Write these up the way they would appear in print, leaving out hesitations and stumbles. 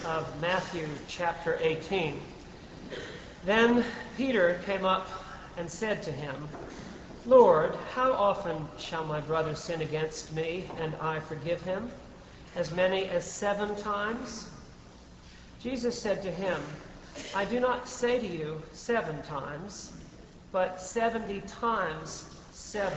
of Matthew chapter 18. Then Peter came up and said to him, "Lord, how often shall my brother sin against me and I forgive him? As many as 7 times?" Jesus said to him, "I do not say to you 7 times, but 70 times 7.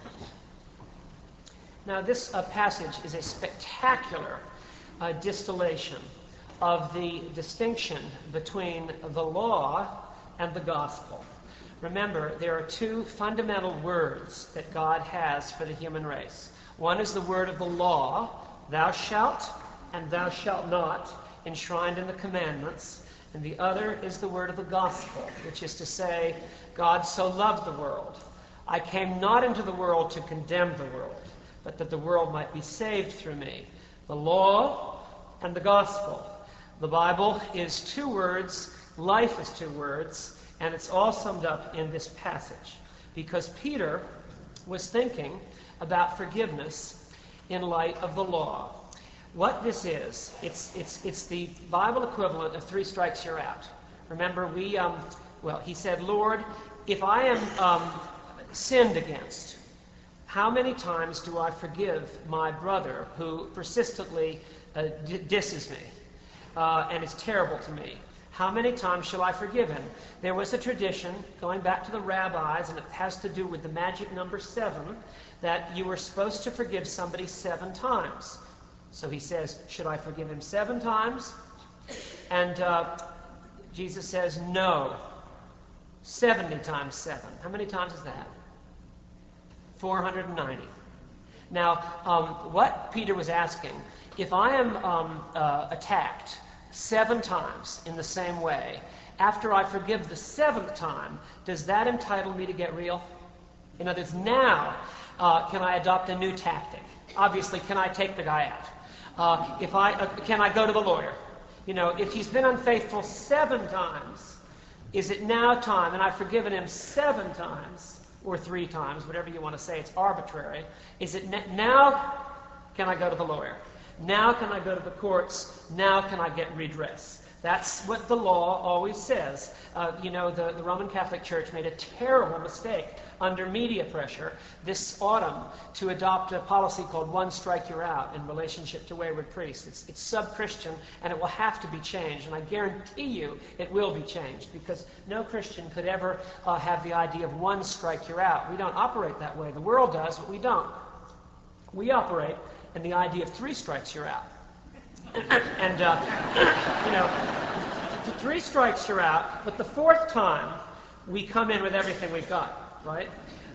Now this passage is a spectacular distillation of the distinction between the law and the gospel. Remember, there are 2 fundamental words that God has for the human race. One is the word of the law, thou shalt and thou shalt not, enshrined in the commandments. And the other is the word of the gospel, which is to say, God so loved the world. I came not into the world to condemn the world, but that the world might be saved through me. The law and the gospel. The Bible is 2 words, life is 2 words, and it's all summed up in this passage. Because Peter was thinking about forgiveness in light of the law. What this is, it's the Bible equivalent of 3 strikes you're out. Remember, he said, "Lord, if I am sinned against, how many times do I forgive my brother who persistently disses me and is terrible to me? How many times shall I forgive him?" There was a tradition going back to the rabbis, and it has to do with the magic number 7, that you were supposed to forgive somebody 7 times. So he says, should I forgive him 7 times? And Jesus says, no, 70 times 7. How many times is that? 490. Now, what Peter was asking, if I am attacked 7 times in the same way, after I forgive the 7th time, does that entitle me to get real? In other words, now can I adopt a new tactic? Obviously, can I take the guy out? Can I go to the lawyer? If he's been unfaithful 7 times, is it now time, and I've forgiven him 7 times, or 3 times, whatever you want to say, it's arbitrary. Is it now can I go to the lawyer? Now can I go to the courts? Now can I get redress? That's what the law always says. The Roman Catholic Church made a terrible mistake under media pressure this autumn to adopt a policy called "one strike you're out" in relationship to wayward priests. It's sub-Christian, and it will have to be changed. And I guarantee you it will be changed, because no Christian could ever have the idea of "one strike you're out." We don't operate that way. The world does, but we don't. We operate in the idea of 3 strikes you're out. And, 3 strikes you're out, but the 4th time, we come in with everything we've got, right?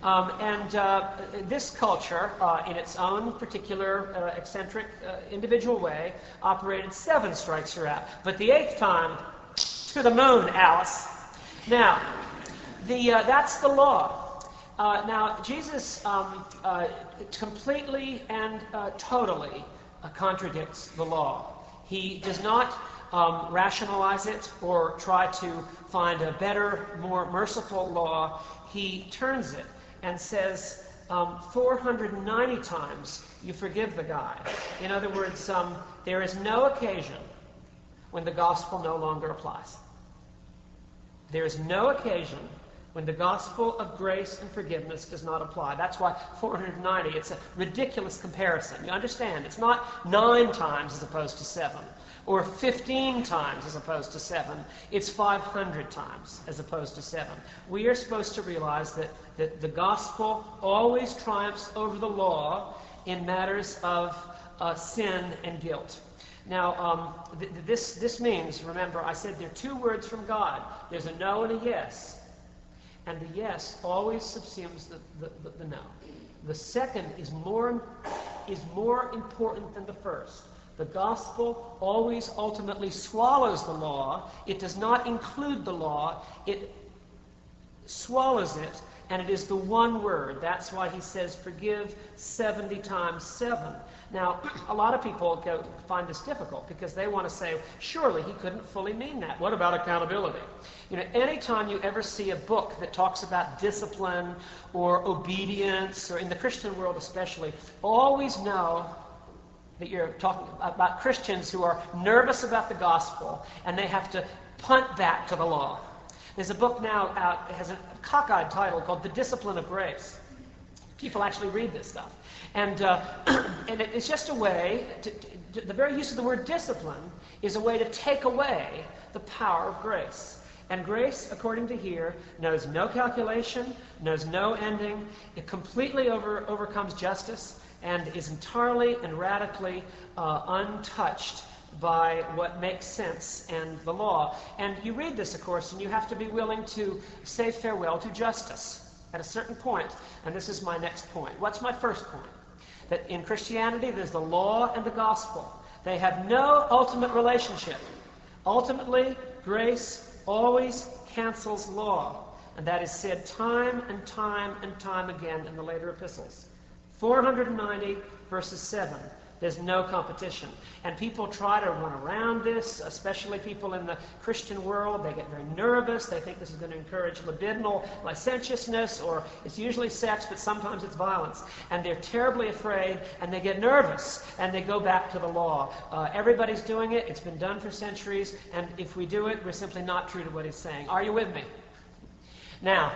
This culture, in its own particular eccentric individual way, operated 7 strikes you're out. But the 8th time, to the moon, Alice. Now, that's the law. Now, Jesus completely and totally contradicts the law. He does not rationalize it or try to find a better, more merciful law. He turns it and says 490 times you forgive the guy. In other words, there is no occasion when the gospel no longer applies. There is no occasion when the gospel of grace and forgiveness does not apply. That's why 490, it's a ridiculous comparison. You understand? It's not 9 times as opposed to 7, or 15 times as opposed to 7. It's 500 times as opposed to 7. We are supposed to realize that the gospel always triumphs over the law in matters of sin and guilt. Now, this means, remember, I said there are 2 words from God. There's a no and a yes. And the yes always subsumes the no. The second is more important than the first. The gospel always ultimately swallows the law. It does not include the law. It swallows it, and it is the one word. That's why he says, forgive 70 times 7. Now, a lot of people find this difficult because they want to say, surely he couldn't fully mean that. What about accountability? Anytime you ever see a book that talks about discipline or obedience, or in the Christian world especially, always know that you're talking about Christians who are nervous about the gospel, and they have to punt that to the law. There's a book now out, it has a cockeyed title called The Discipline of Grace. People actually read this stuff. And it's just a way, the very use of the word discipline is a way to take away the power of grace. And grace, according to here, knows no calculation, knows no ending. It completely overcomes justice and is entirely and radically untouched by what makes sense and the law. And you read this, of course, and you have to be willing to say farewell to justice at a certain point. And this is my next point. What's my first point? That in Christianity, there's the law and the gospel. They have no ultimate relationship. Ultimately, grace always cancels law. And that is said time and time and time again in the later epistles. 490 verses 7. There's no competition. And people try to run around this, especially people in the Christian world. They get very nervous. They think this is going to encourage libidinal licentiousness, or it's usually sex, but sometimes it's violence. And they're terribly afraid, and they get nervous, and they go back to the law. Everybody's doing it. It's been done for centuries, and if we do it, we're simply not true to what he's saying. Are you with me? Now,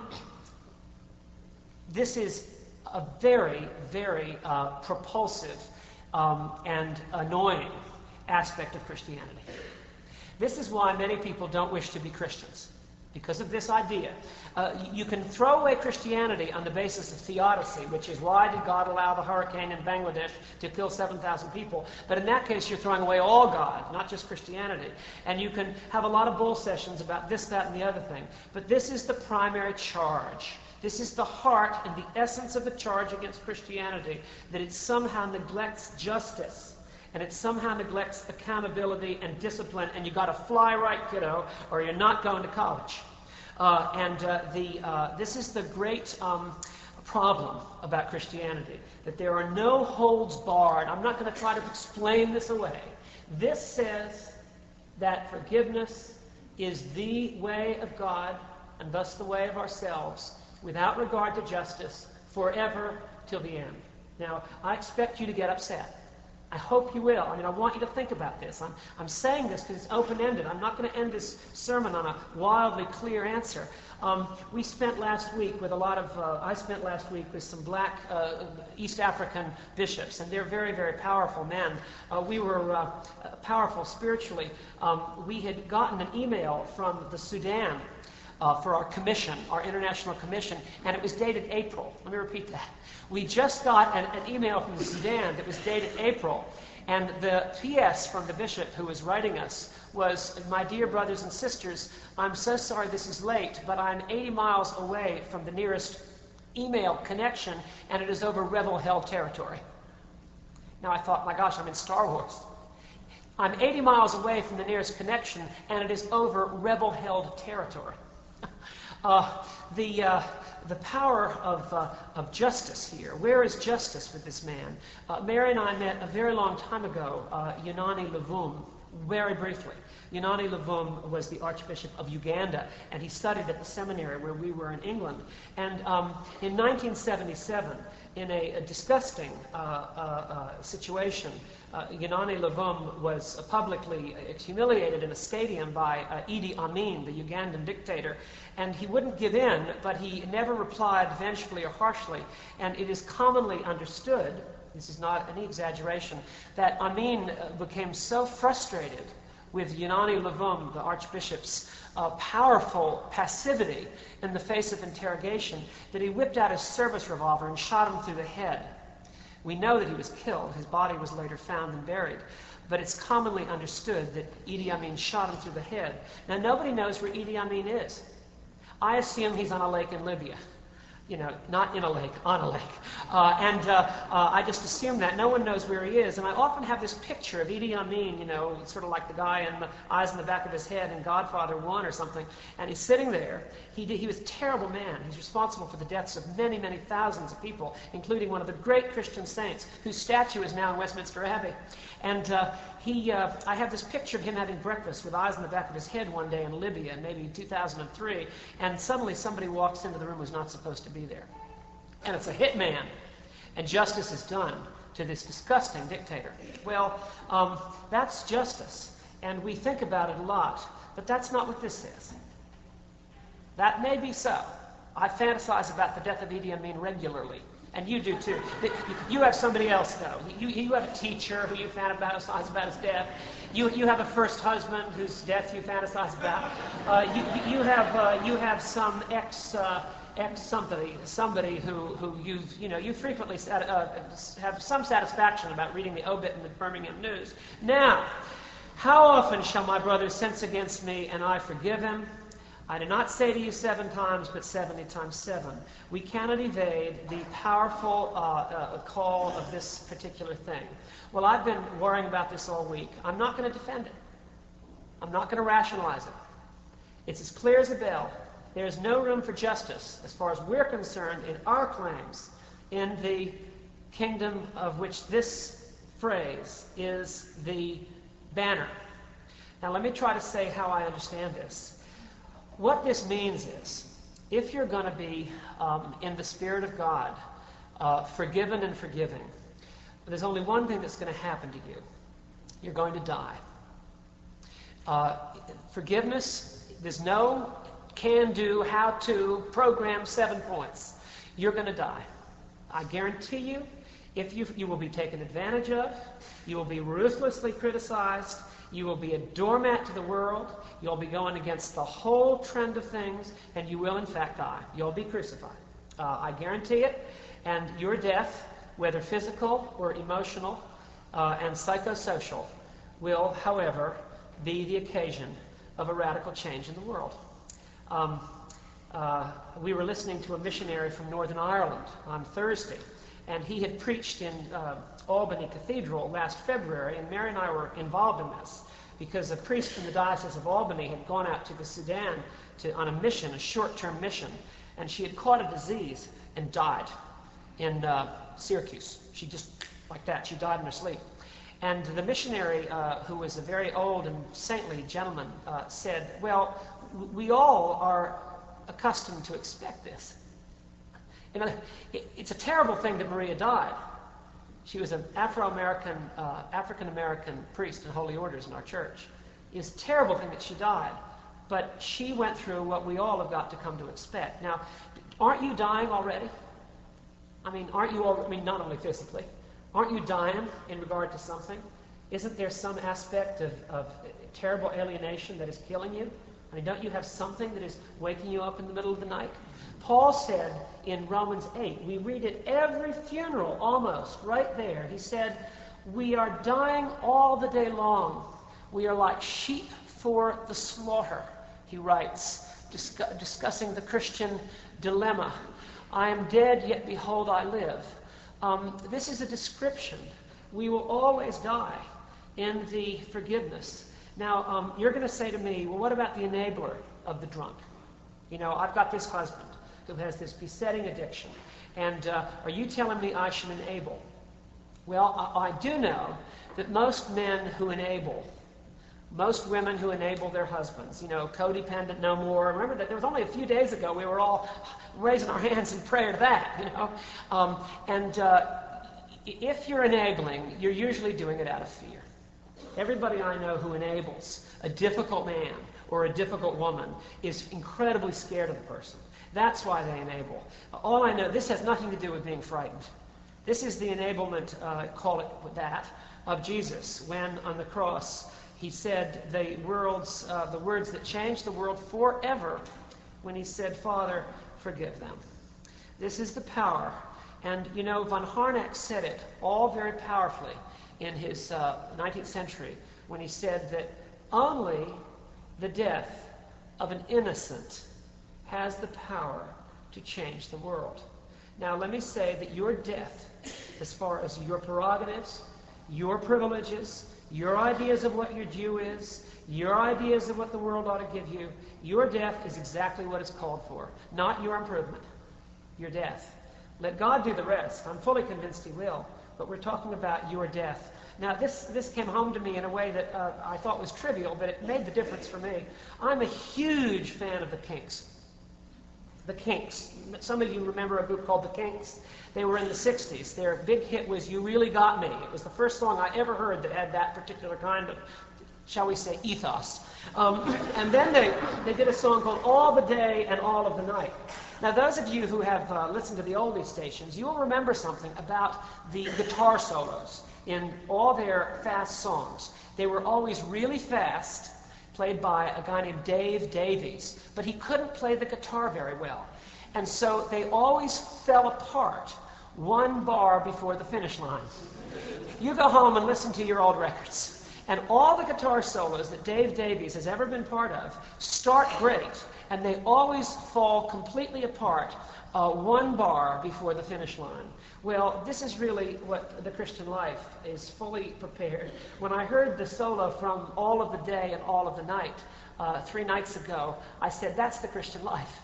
this is a very, very propulsive and annoying aspect of Christianity. This is why many people don't wish to be Christians, because of this idea. You can throw away Christianity on the basis of theodicy, which is why did God allow the hurricane in Bangladesh to kill 7,000 people? But in that case, you're throwing away all God, not just Christianity. And you can have a lot of bull sessions about this, that, and the other thing. But this is the primary charge. This is the heart and the essence of the charge against Christianity, that it somehow neglects justice, and it somehow neglects accountability and discipline, and you got to fly right, kiddo, or you're not going to college. This is the great problem about Christianity, that there are no holds barred. I'm not going to try to explain this away. This says that forgiveness is the way of God, and thus the way of ourselves, without regard to justice, forever till the end. Now, I expect you to get upset. I hope you will. I mean, I want you to think about this. I'm saying this because it's open-ended. I'm not going to end this sermon on a wildly clear answer. We spent last week with I spent last week with some black East African bishops, and they're very, very powerful men. We were powerful spiritually. We had gotten an email from the Sudan for our commission, our international commission, and it was dated April. Let me repeat that. We just got an email from the Sudan that was dated April, and the PS from the bishop who was writing us was, "My dear brothers and sisters, I'm so sorry this is late, but I'm 80 miles away from the nearest email connection, and it is over rebel-held territory." Now I thought, my gosh, I'm in Star Wars. I'm 80 miles away from the nearest connection, and it is over rebel-held territory. The power of justice here. Where is justice with this man? Mary and I met a very long time ago, Yunani Luvum, very briefly. Yunani Luvum was the Archbishop of Uganda, and he studied at the seminary where we were in England. And in 1977, in a disgusting situation, Yunani Luvum was publicly humiliated in a stadium by Idi Amin, the Ugandan dictator, and he wouldn't give in, but he never replied vengefully or harshly. And it is commonly understood, this is not any exaggeration, that Amin became so frustrated with Yunani Luvum, the Archbishop's powerful passivity in the face of interrogation, that he whipped out his service revolver and shot him through the head. We know that he was killed. His body was later found and buried. But it's commonly understood that Idi Amin shot him through the head. Now, nobody knows where Idi Amin is. I assume he's on a lake in Libya. You know, not in a lake, on a lake. I just assume that. No one knows where he is. And I often have this picture of Idi Amin, you know, sort of like the guy in the eyes in the back of his head in Godfather 1 or something. And he's sitting there. He was a terrible man. He's responsible for the deaths of many, many thousands of people, including one of the great Christian saints, whose statue is now in Westminster Abbey. And I have this picture of him having breakfast with eyes in the back of his head one day in Libya, maybe in 2003, and suddenly somebody walks into the room who's not supposed to be there. And it's a hitman. And justice is done to this disgusting dictator. Well, that's justice, and we think about it a lot, but that's not what this says. That may be so. I fantasize about the death of Idi Amin regularly, and you do too. You have somebody else, though. You have a teacher who you fantasize about his death. You have a first husband whose death you fantasize about. You have some ex somebody who you frequently have some satisfaction about reading the obit in the Birmingham News. Now, how often shall my brother sense against me and I forgive him? I do not say to you 7 times, but 70 times 7. We cannot evade the powerful call of this particular thing. Well, I've been worrying about this all week. I'm not going to defend it. I'm not going to rationalize it. It's as clear as a bell. There is no room for justice, as far as we're concerned, in our claims in the kingdom of which this phrase is the banner. Now, let me try to say how I understand this. What this means is, if you're going to be in the Spirit of God, forgiven and forgiving, there's only one thing that's going to happen to you. You're going to die. Forgiveness, there's no can-do, how-to, program 7 points. You're going to die. I guarantee you, if you will be taken advantage of, you will be ruthlessly criticized, you will be a doormat to the world, you'll be going against the whole trend of things, and you will in fact die. You'll be crucified. I guarantee it. And your death, whether physical or emotional and psychosocial, will, however, be the occasion of a radical change in the world. We were listening to a missionary from Northern Ireland on Thursday, and he had preached in Albany Cathedral last February, and Mary and I were involved in this because a priest from the Diocese of Albany had gone out to the Sudan on a mission, a short-term mission, and she had caught a disease and died in Syracuse. She just, like that, she died in her sleep. And the missionary, who was a very old and saintly gentleman, said, well, we all are accustomed to expect this. You know, it's a terrible thing that Maria died. She was an African-American priest in holy orders in our church. It's a terrible thing that she died, but she went through what we all have got to come to expect. Now, aren't you dying already? I mean, aren't you all, I mean, not only physically, aren't you dying in regard to something? Isn't there some aspect of terrible alienation that is killing you? I mean, don't you have something that is waking you up in the middle of the night? Paul said in Romans 8, we read it every funeral almost, right there. He said, we are dying all the day long. We are like sheep for the slaughter, he writes, discussing the Christian dilemma. I am dead, yet behold, I live. This is a description. We will always die in the forgiveness. Now, you're going to say to me, well, what about the enabler of the drunk? You know, I've got this husband who has this besetting addiction, and are you telling me I should enable? Well, I do know that most men who enable, most women who enable their husbands, you know, codependent no more. Remember that there was only a few days ago we were all raising our hands in prayer to that, you know. If you're enabling, you're usually doing it out of fear. Everybody I know who enables a difficult man or a difficult woman is incredibly scared of the person. That's why they enable. All I know, this has nothing to do with being frightened. This is the enablement, call it that, of Jesus when on the cross he said the words that changed the world forever when he said, Father, forgive them. This is the power. And, you know, von Harnack said it all very powerfully in his 19th century when he said that only the death of an innocent has the power to change the world. Now, let me say that your death, as far as your prerogatives, your privileges, your ideas of what your due is, your ideas of what the world ought to give you, your death is exactly what it's called for, not your improvement, your death. Let God do the rest. I'm fully convinced he will, but we're talking about your death. Now, this came home to me in a way that I thought was trivial, but it made the difference for me. I'm a huge fan of the Kinks. the Kinks. Some of you remember a group called the Kinks. They were in the 60s. Their big hit was You Really Got Me. It was the first song I ever heard that had that particular kind of, shall we say, ethos. And then they did a song called All the Day and All of the Night. Now, those of you who have listened to the oldie stations, you will remember something about the guitar solos in all their fast songs. They were always really fast, played by a guy named Dave Davies, but he couldn't play the guitar very well. And so they always fell apart one bar before the finish line. You go home and listen to your old records, and all the guitar solos that Dave Davies has ever been part of start great, and they always fall completely apart one bar before the finish line. Well, this is really what the Christian life is, fully prepared. When I heard the solo from All of the Day and All of the Night 3 nights ago, I said, that's the Christian life.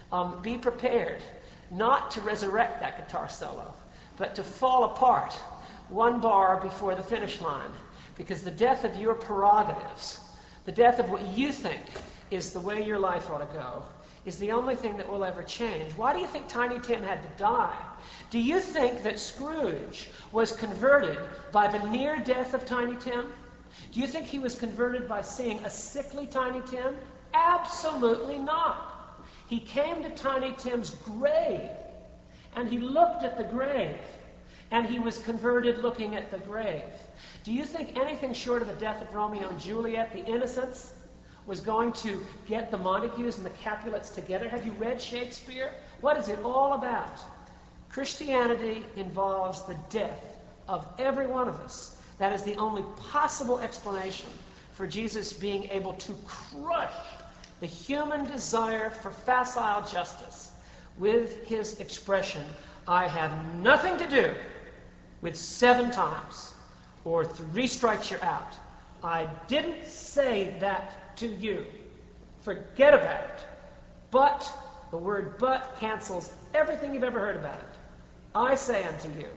Be prepared not to resurrect that guitar solo, but to fall apart one bar before the finish line, because the death of your prerogatives, the death of what you think is the way your life ought to go, is the only thing that will ever change. Why do you think Tiny Tim had to die? Do you think that Scrooge was converted by the near death of Tiny Tim? Do you think he was converted by seeing a sickly Tiny Tim? Absolutely not. He came to Tiny Tim's grave, and he looked at the grave, and he was converted looking at the grave. Do you think anything short of the death of Romeo and Juliet, the innocents, was going to get the Montagues and the Capulets together? Have you read Shakespeare? What is it all about? Christianity involves the death of every one of us. That is the only possible explanation for Jesus being able to crush the human desire for facile justice with his expression, I have nothing to do with 7 times or 3 strikes you're out. I didn't say that to you. Forget about it. But, the word but cancels everything you've ever heard about it. I say unto you,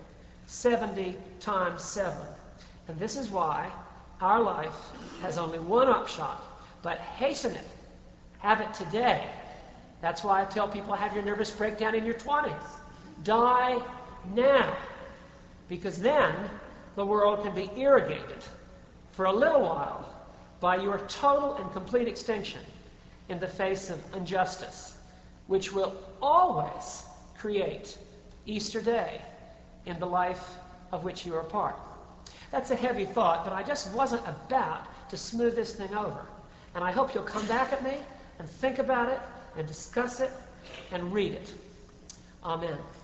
70 times 7. And this is why our life has only one upshot, but hasten it. Have it today. That's why I tell people, have your nervous breakdown in your 20s. Die now. Because then the world can be irrigated for a little while by your total and complete extinction in the face of injustice, which will always create Easter Day in the life of which you are part. That's a heavy thought, but I just wasn't about to smooth this thing over. And I hope you'll come back at me and think about it and discuss it and read it. Amen.